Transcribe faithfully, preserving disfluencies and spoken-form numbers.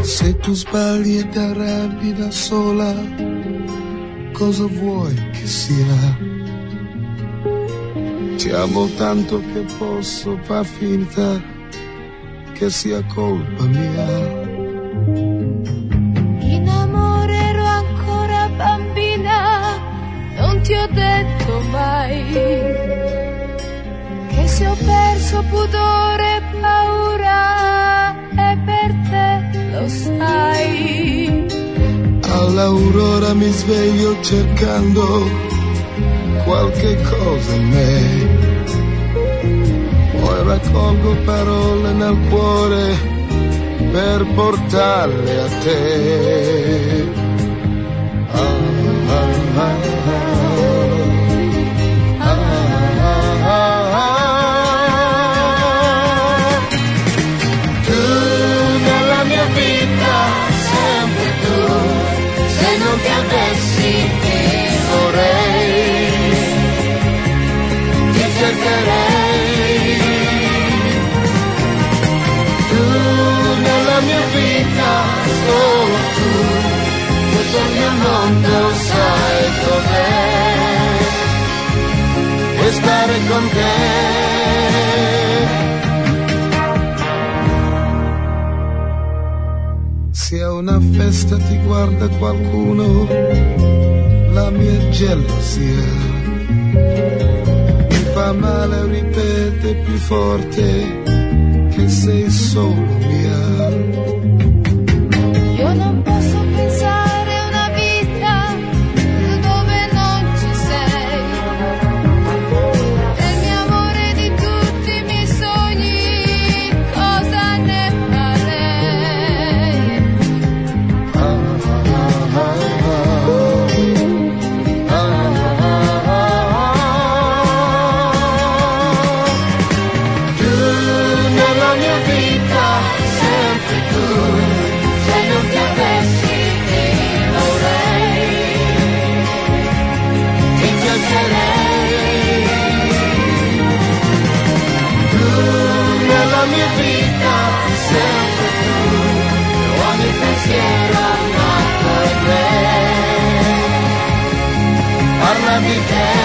Se tu sbagli e ti arrabbi da sola, cosa vuoi che sia? Ti amo tanto che posso far finta che sia colpa mia. In amore ero ancora bambina, non ti ho detto mai che se ho perso pudore e paura è per te, lo sai. All'aurora mi sveglio cercando qualche cosa in me, poi raccolgo parole nel cuore per portarle a te. Ah, ah, ah, ah, ah, ah, ah. Tu nella mia vita, sempre tu, se non ti avessi ti vorrei, ti cercherei. Tu nella mia vita, solo tu, tutto il mio mondo sai dov'è, e stare con te. Se a una festa ti guarda qualcuno, la mia gelosia mi fa male, ripete più forte che sei solo mia. Io non posso pensare a una vita dove non ci sei, del mio amore, di tutti i miei sogni, cosa ne farei? Ah, ah, ah, ah, ah, ah, ah. Tu nella mia vita, sempre tu, se non ti avessi ti vorrei, ti piacerei. Tu nella mia vita, sempre tu, ogni pensiero nato in me parla di te.